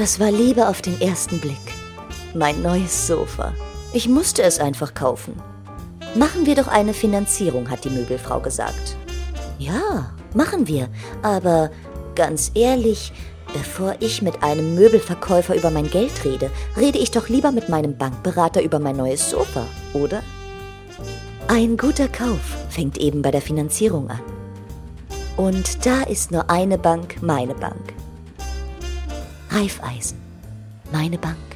Das war Liebe auf den ersten Blick. Mein neues Sofa. Ich musste es einfach kaufen. Machen wir doch eine Finanzierung, hat die Möbelfrau gesagt. Ja, machen wir. Aber ganz ehrlich, bevor ich mit einem Möbelverkäufer über mein Geld rede, rede ich doch lieber mit meinem Bankberater über mein neues Sofa, oder? Ein guter Kauf fängt eben bei der Finanzierung an. Und da ist nur eine Bank, meine Bank. Raiffeisen, meine Bank.